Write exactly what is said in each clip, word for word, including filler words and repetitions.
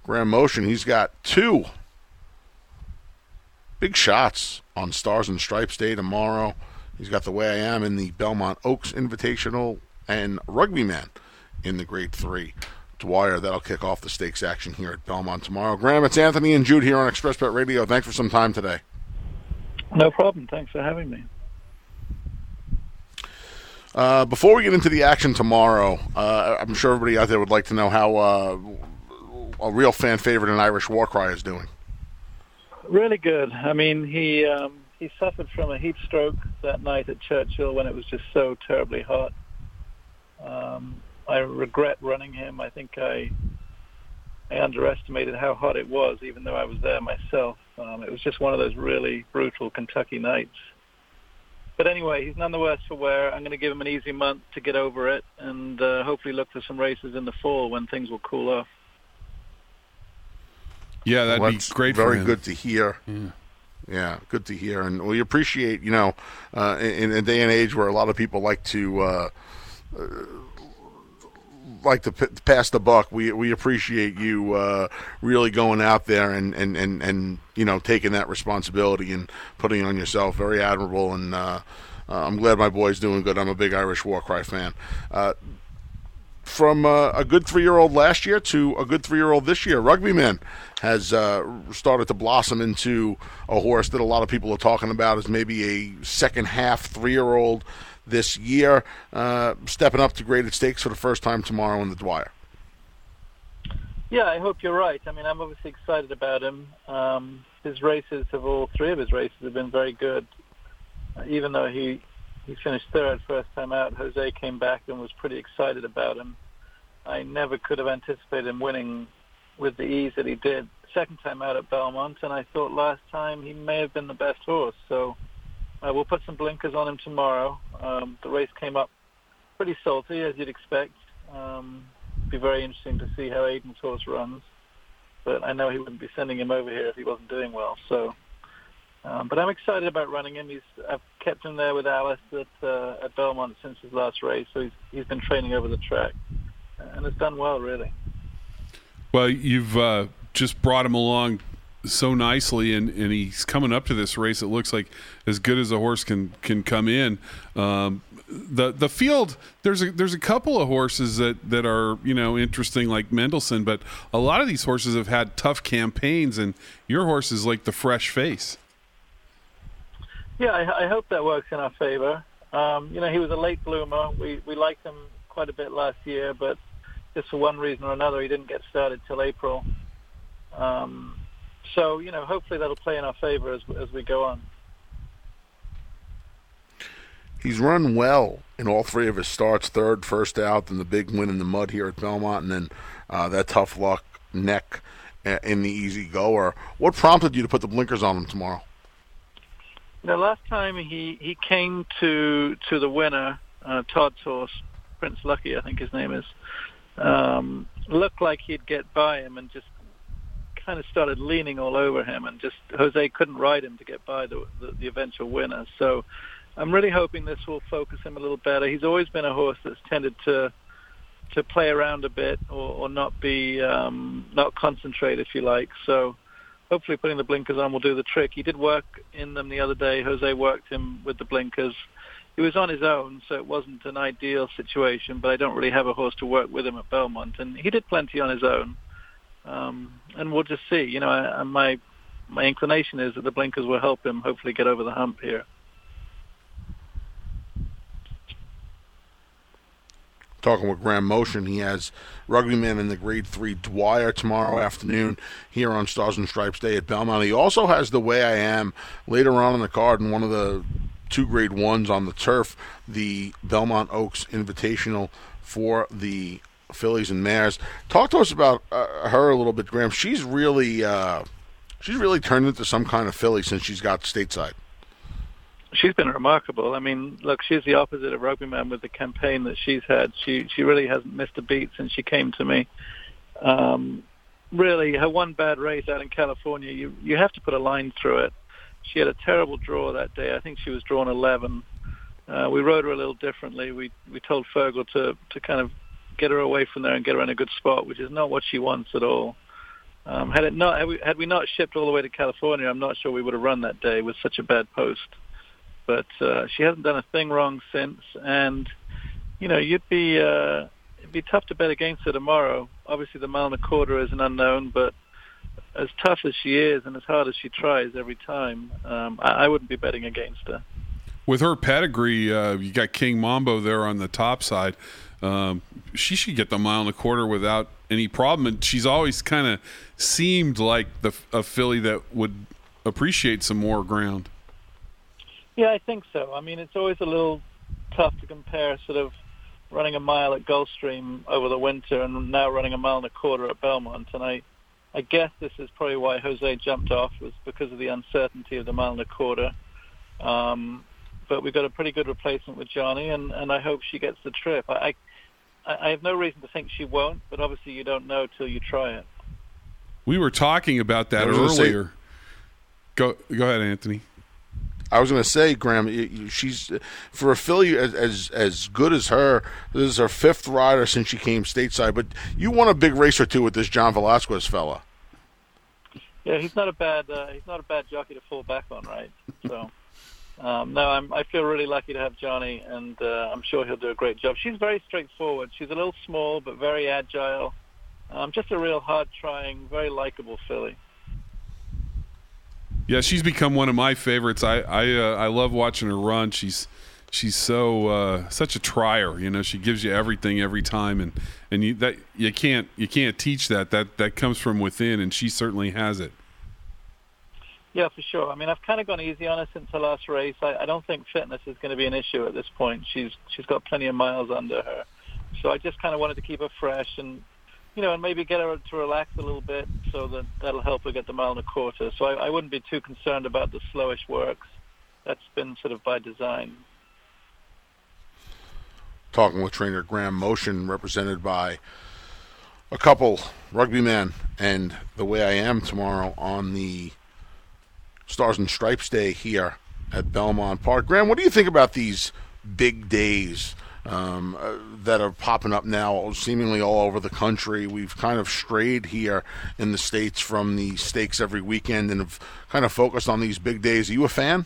Graham Motion, he's got two big shots on Stars and Stripes Day tomorrow. He's got The Way I Am in the Belmont Oaks Invitational and Rugby Man in the Grade three Dwyer. That'll kick off the stakes action here at Belmont tomorrow. Graham, it's Anthony and Jude here on Express Bet Radio. Thanks for some time today. No problem. Thanks for having me. Uh, before we get into the action tomorrow, uh, I'm sure everybody out there would like to know how uh, a real fan favorite in Irish Warcry is doing. Really good. I mean, he um, he suffered from a heat stroke that night at Churchill when it was just so terribly hot. Um, I regret running him. I think I I underestimated how hot it was, even though I was there myself. Um, it was just one of those really brutal Kentucky nights. But anyway, he's none the worse for wear. I'm going to give him an easy month to get over it and uh, hopefully look for some races in the fall when things will cool off. Yeah, that'd well, be great for very him. good to hear. Yeah. yeah, good to hear. And we appreciate, you know, uh, in, in a day and age where a lot of people like to uh, uh, like to p- pass the buck, we we appreciate you uh, really going out there and, and, and, and, you know, taking that responsibility and putting it on yourself. Very admirable, and uh, uh, I'm glad my boy's doing good. I'm a big Irish Warcry fan. Uh, from uh, a good three-year-old last year to a good three-year-old this year, Rugby Man has uh, started to blossom into a horse that a lot of people are talking about as maybe a second-half three-year-old this year, uh, stepping up to graded stakes for the first time tomorrow in the Dwyer. Yeah, I hope you're right. I mean, I'm obviously excited about him. Um, his races have all three of his races have been very good. Uh, even though he, he finished third first time out, Jose came back and was pretty excited about him. I never could have anticipated him winning with the ease that he did second time out at Belmont, and I thought last time he may have been the best horse. So uh, we'll put some blinkers on him tomorrow. Um, the race came up pretty salty, as you'd expect. Um, it'd be very interesting to see how Aidan's horse runs, but I know he wouldn't be sending him over here if he wasn't doing well. So, um, but I'm excited about running him. He's I've kept him there with Alice at uh, at Belmont since his last race, so he's he's been training over the track and has done well, really. Well, you've uh, just brought him along so nicely, and, and he's coming up to this race. It looks like as good as a horse can can come in. Um, the the field, there's a there's a couple of horses that, that are, you know, interesting, like Mendelssohn, but a lot of these horses have had tough campaigns, and your horse is like the fresh face. Yeah, I, I hope that works in our favor. Um, you know, he was a late bloomer. We we liked him quite a bit last year, but just for one reason or another, he didn't get started till April. Um, so, you know, hopefully that'll play in our favor as as we go on. He's run well in all three of his starts, third, first out, and the big win in the mud here at Belmont, and then uh, that tough luck neck in the easy goer. What prompted you to put the blinkers on him tomorrow? The last time he, he came to to the winner, uh, Todd's horse, Prince Lucky, I think his name is, um, looked like he'd get by him and just kind of started leaning all over him, and just Jose couldn't ride him to get by the, the, the eventual winner. So I'm really hoping this will focus him a little better. He's always been a horse that's tended to to play around a bit or, or not be um, not concentrate, if you like. So hopefully putting the blinkers on will do the trick. He did work in them the other day. Jose worked him with the blinkers. He was on his own, so it wasn't an ideal situation, but I don't really have a horse to work with him at Belmont, and he did plenty on his own. Um, and we'll just see. You know, I, I, my my inclination is that the blinkers will help him hopefully get over the hump here. Talking with Graham Motion, he has Rugby Man in the Grade three Dwyer tomorrow afternoon here on Stars and Stripes Day at Belmont. He also has The Way I Am later on in the card in one of the two Grade ones on the turf, the Belmont Oaks Invitational for the fillies and mares. Talk to us about uh, her a little bit, Graham. She's really, uh, she's really turned into some kind of filly since she's got stateside. She's been remarkable. I mean, look, she's the opposite of Rugby Man with the campaign that she's had. She she really hasn't missed a beat since she came to me. Um, really, her one bad race out in California, you you have to put a line through it. She had a terrible draw that day. I think she was drawn eleven. Uh, we rode her a little differently. We we told Fergal to, to kind of get her away from there and get her in a good spot, which is not what she wants at all. Um, had it not, had we, had we not shipped all the way to California, I'm not sure we would have run that day with such a bad post. But uh, she hasn't done a thing wrong since, and you know, you'd be uh, it'd be tough to bet against her tomorrow. Obviously, the mile and a quarter is an unknown, but as tough as she is and as hard as she tries every time, um, I, I wouldn't be betting against her. With her pedigree, uh, you got King Mambo there on the top side. Um, she should get the mile and a quarter without any problem. And she's always kind of seemed like the a filly that would appreciate some more ground. Yeah, I think so. I mean, it's always a little tough to compare sort of running a mile at Gulfstream over the winter and now running a mile and a quarter at Belmont. And I, I guess this is probably why Jose jumped off, was because of the uncertainty of the mile and a quarter. Um, but we've got a pretty good replacement with Johnny, and, and I hope she gets the trip. I, I I have no reason to think she won't, but obviously you don't know till you try it. We were talking about that I was gonna earlier. say- Go go ahead, Anthony. I was going to say, Graham, you- you- she's for a filly as, as as good as her. This is her fifth rider since she came stateside. But you won a big race or two with this John Velasquez fella. Yeah, he's not a bad uh, he's not a bad jockey to fall back on, right? So, um, no, I'm, I feel really lucky to have Johnny, and uh, I'm sure he'll do a great job. She's very straightforward. She's a little small, but very agile. Um, just a real hard-trying, very likable filly. Yeah, she's become one of my favorites. I I, uh, I love watching her run. She's she's so uh, such a trier. You know, she gives you everything every time, and, and you that you can't you can't teach that. That that comes from within, and she certainly has it. Yeah, for sure. I mean, I've kind of gone easy on her since her last race. I, I don't think fitness is going to be an issue at this point. She's she's got plenty of miles under her, so I just kind of wanted to keep her fresh and, you know, and maybe get her to relax a little bit, so that that'll help her get the mile and a quarter. So I, I wouldn't be too concerned about the slowish works. That's been sort of by design. Talking with trainer Graham Motion, represented by a couple rugby men, and the way I am tomorrow on the Stars and Stripes Day here at Belmont Park. Graham, what do you think about these big days um, uh, that are popping up now seemingly all over the country? We've kind of strayed here in the States from the stakes every weekend and have kind of focused on these big days. Are you a fan?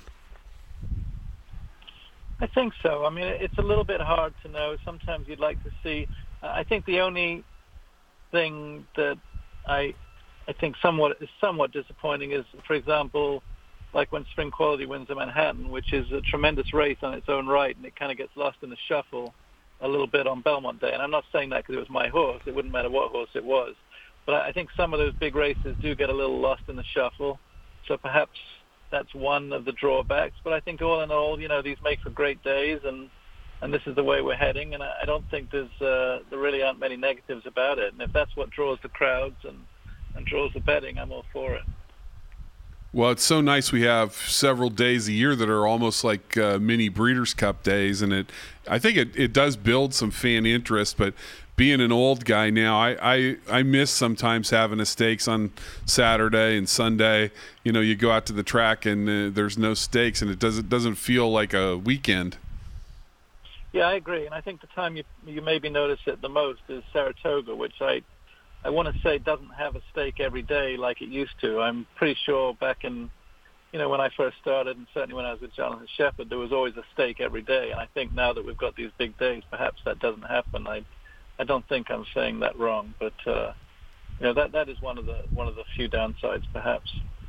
I think so. I mean, it's a little bit hard to know. Sometimes you'd like to see. I think the only thing that I I think somewhat is somewhat disappointing is, for example, like when Spring Quality wins the Manhattan, which is a tremendous race on its own right, and it kind of gets lost in the shuffle a little bit on Belmont Day. And I'm not saying that because it was my horse. It wouldn't matter what horse it was. But I think some of those big races do get a little lost in the shuffle. So perhaps that's one of the drawbacks. But I think all in all, you know, these make for great days, and and this is the way we're heading. And I, I don't think there's uh, there really aren't many negatives about it. And if that's what draws the crowds and, and draws the betting, I'm all for it. Well, it's so nice we have several days a year that are almost like uh, mini Breeders' Cup days, and it I think it, it does build some fan interest. But being an old guy now, I, I, I miss sometimes having a stakes on Saturday and Sunday. You know, you go out to the track and uh, there's no stakes, and it doesn't doesn't feel like a weekend. Yeah, I agree, and I think the time you you maybe notice it the most is Saratoga, which I I want to say doesn't have a stake every day like it used to. I'm pretty sure back in, you know, when I first started, and certainly when I was with Jonathan Shepherd, there was always a stake every day. And I think now that we've got these big days, perhaps that doesn't happen. I, I don't think I'm saying that wrong, but uh, you know, that that is one of the one of the few downsides, perhaps.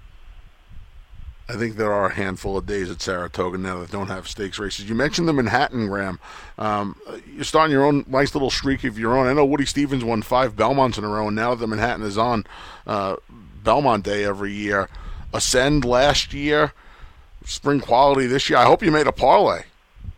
I think there are a handful of days at Saratoga now that don't have stakes races. You mentioned the Manhattan, Graham. Um, you're starting your own nice little streak of your own. I know Woody Stevens won five Belmonts in a row, and now that Manhattan is on uh, Belmont Day every year. Ascend last year, Spring Quality this year. I hope you made a parlay.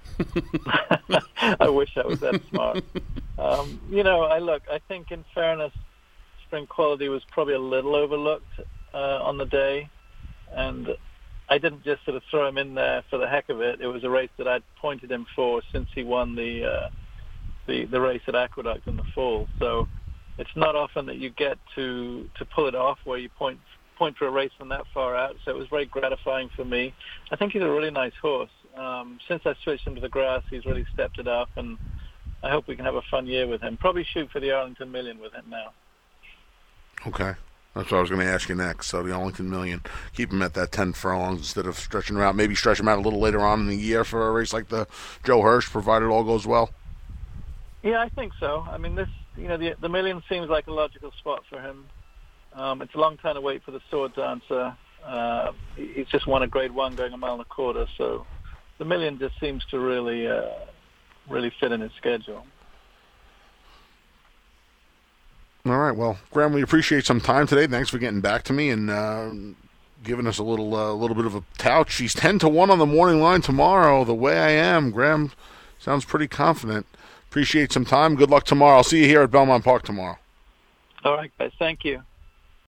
I wish I was that smart. Um, you know, I look. I think, in fairness, Spring Quality was probably a little overlooked uh, on the day, and I didn't just sort of throw him in there for the heck of it. It was a race that I'd pointed him for since he won the uh, the, the race at Aqueduct in the fall. So it's not often that you get to to pull it off where you point point for a race from that far out. So it was very gratifying for me. I think he's a really nice horse. Um, since I switched him to the grass, he's really stepped it up, and I hope we can have a fun year with him. Probably shoot for the Arlington Million with him now. Okay. That's what I was going to ask you next. So the Arlington Million, keep him at that ten furlongs instead of stretching him out. Maybe stretch him out a little later on in the year for a race like the Joe Hirsch, provided all goes well. Yeah, I think so. I mean, this, you know, the the Million seems like a logical spot for him. Um, it's a long time to wait for the Sword Dancer. Uh, he, he's just won a Grade One going a mile and a quarter, so the Million just seems to really, uh, really fit in his schedule. All right. Well, Graham, we appreciate some time today. Thanks for getting back to me and uh, giving us a little, uh, little bit of a tout. She's ten to one on the morning line tomorrow. The Way I Am. Graham sounds pretty confident. Appreciate some time. Good luck tomorrow. I'll see you here at Belmont Park tomorrow. All right, guys. Thank you.